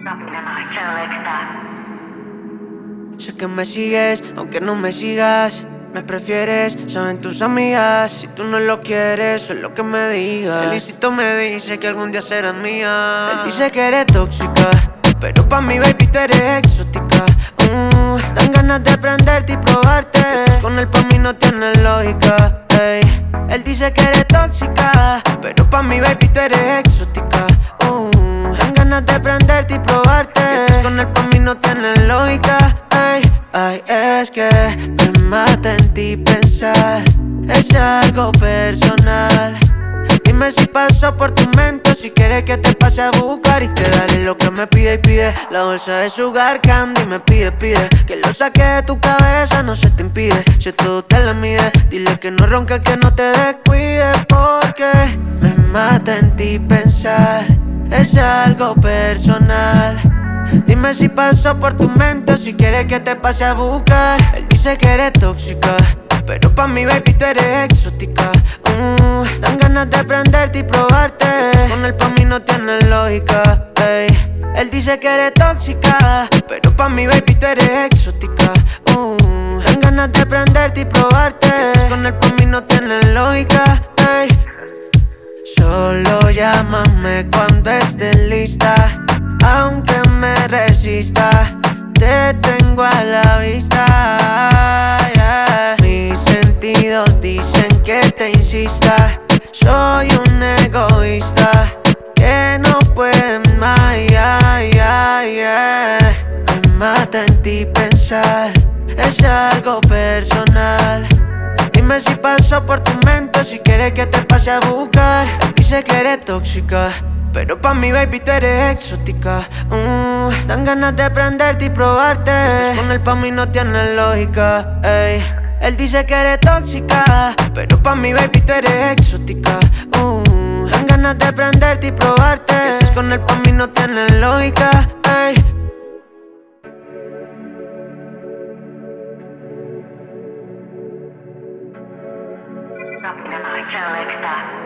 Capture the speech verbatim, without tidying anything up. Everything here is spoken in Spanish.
Sé que me sigues, aunque no me sigas. Me prefieres, saben tus amigas. Si tú no lo quieres, solo que me digas. Felicito me dice que algún día serás mía. Él dice que eres tóxica, pero pa' mi baby tú eres exótica. mm, Dan ganas de prenderte y probarte. Estar con él pa' mí no tiene lógica, ey. Él dice que eres tóxica, pero pa' mi baby tú eres exótica. uh, Dan ganas de prenderte y probarte. Estar con él pa' mí no tiene lógica, ey. Ay, es que me mata en ti pensar. Es algo personal. Dime si pasó por tu mente o si quieres que te pase a buscar y te daré lo que me pide y pide. La bolsa de Sugar Candy me pide, pide que lo saque de tu cabeza, no se te impide. Si todo te la mide, dile que no ronca, que no te descuide. Porque me mata en ti pensar. Es algo personal. Dime si pasó por tu mente o si quieres que te pase a buscar. Él dice que eres tóxica, pero pa' mi baby tú eres exótica. mm, Dan ganas de prenderte y probarte. Con él pa' mí no tiene lógica, ey. Él dice que eres tóxica, pero pa' mi baby tú eres exótica. uh, Dan ganas de prenderte y probarte. Con él pa' mí no tiene lógica, ey. Solo llámame cuando estés lista. Aunque me resista, te tengo a la vista, yeah. Mis sentidos dicen que te insista. Soy un egoísta que no puede más, yeah, yeah, yeah. Me mata en ti pensar. Es algo personal. Dime si pasó por tu mente o si quieres que te pase a buscar. Él dice que eres tóxica, pero pa' mi baby tú eres exótica. mm, Dan ganas de prenderte y probarte. Estés con él pa' mí no tiene lógica, ey. Él dice que eres tóxica, pero pa' mi baby tú eres exótica. uh, Dan ganas de prenderte y probarte. Estés con él pa' mí no tiene lógica, ey. Selecta.